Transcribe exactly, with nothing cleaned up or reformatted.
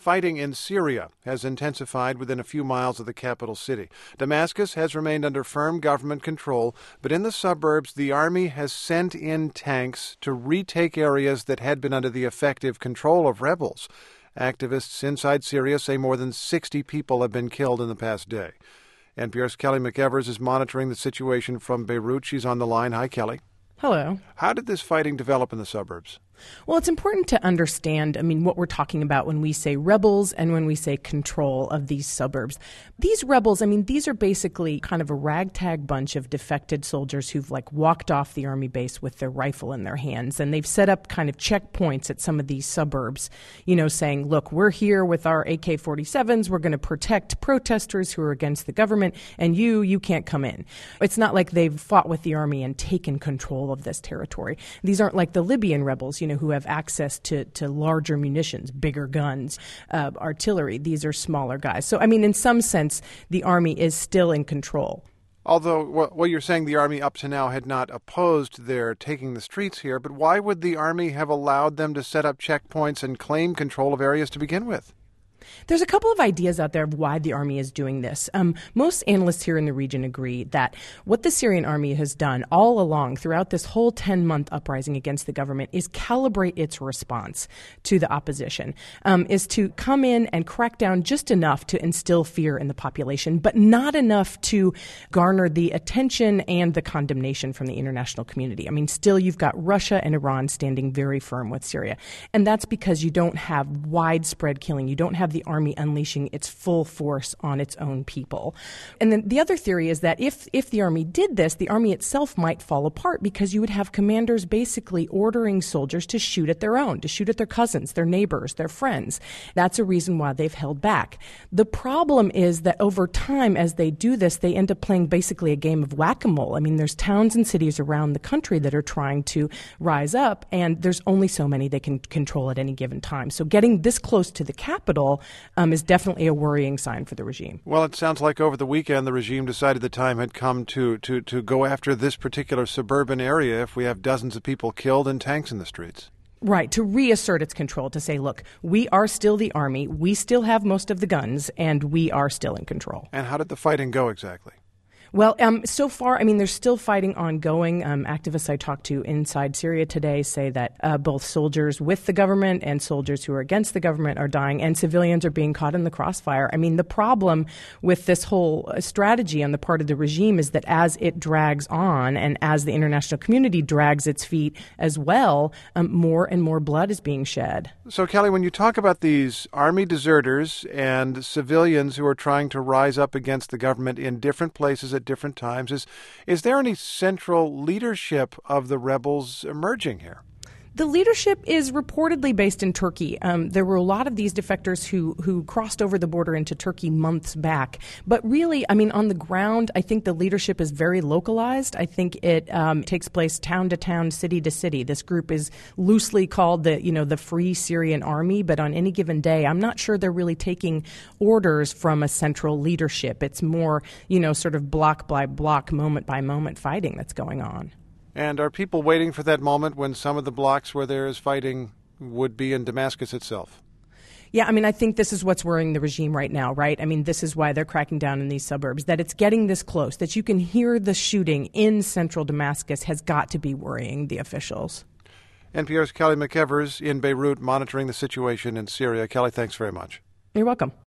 Fighting in Syria has intensified within a few miles of the capital city. Damascus has remained under firm government control, but in the suburbs, the army has sent in tanks to retake areas that had been under the effective control of rebels. Activists inside Syria say more than sixty people have been killed in the past day. N P R's Kelly McEvers is monitoring the situation from Beirut. She's on the line. Hi, Kelly. Hello. How did this fighting develop in the suburbs? Well, it's important to understand, I mean, what we're talking about when we say rebels and when we say control of these suburbs. These rebels, I mean, these are basically kind of a ragtag bunch of defected soldiers who've like walked off the army base with their rifle in their hands. And they've set up kind of checkpoints at some of these suburbs, you know, saying, look, we're here with our A K forty-sevens. We're going to protect protesters who are against the government. And you, you can't come in. It's not like they've fought with the army and taken control of this territory. These aren't like the Libyan rebels, you know, who have access to, to larger munitions, bigger guns, uh, artillery. These are smaller guys. So, I mean, in some sense, the army is still in control. Although, what you're saying, the army up to now had not opposed their taking the streets here, but why would the army have allowed them to set up checkpoints and claim control of areas to begin with? There's a couple of ideas out there of why the army is doing this. Um, most analysts here in the region agree that what the Syrian army has done all along throughout this whole ten-month uprising against the government is calibrate its response to the opposition, um, is to come in and crack down just enough to instill fear in the population, but not enough to garner the attention and the condemnation from the international community. I mean, still you've got Russia and Iran standing very firm with Syria. And that's because you don't have widespread killing. You don't have the army unleashing its full force on its own people. And then the other theory is that if if the army did this, the army itself might fall apart because you would have commanders basically ordering soldiers to shoot at their own, to shoot at their cousins, their neighbors, their friends. That's a reason why they've held back. The problem is that over time, as they do this, they end up playing basically a game of whack-a-mole. I mean, there's towns and cities around the country that are trying to rise up, and there's only so many they can control at any given time. So getting this close to the capital Um, is definitely a worrying sign for the regime. Well, it sounds like over the weekend the regime decided the time had come to, to, to go after this particular suburban area if we have dozens of people killed and tanks in the streets. Right, to reassert its control, to say, look, we are still the army, we still have most of the guns, and we are still in control. And how did the fighting go exactly? Well, um, so far, I mean, there's still fighting ongoing. Um, activists I talked to inside Syria today say that uh, both soldiers with the government and soldiers who are against the government are dying, and civilians are being caught in the crossfire. I mean, the problem with this whole strategy on the part of the regime is that as it drags on and as the international community drags its feet as well, um, more and more blood is being shed. So, Kelly, when you talk about these army deserters and civilians who are trying to rise up against the government in different places at different times, is is there any central leadership of the rebels emerging here? The leadership is reportedly based in Turkey. Um, there were a lot of these defectors who who crossed over the border into Turkey months back. But really, I mean, on the ground, I think the leadership is very localized. I think it um, takes place town to town, city to city. This group is loosely called the, you know, the Free Syrian Army. But on any given day, I'm not sure they're really taking orders from a central leadership. It's more, you know, sort of block by block, moment by moment fighting that's going on. And are people waiting for that moment when some of the blocks where there is fighting would be in Damascus itself? Yeah, I mean, I think this is what's worrying the regime right now, right? I mean, this is why they're cracking down in these suburbs, that it's getting this close, that you can hear the shooting in central Damascus has got to be worrying the officials. N P R's Kelly McEvers in Beirut monitoring the situation in Syria. Kelly, thanks very much. You're welcome.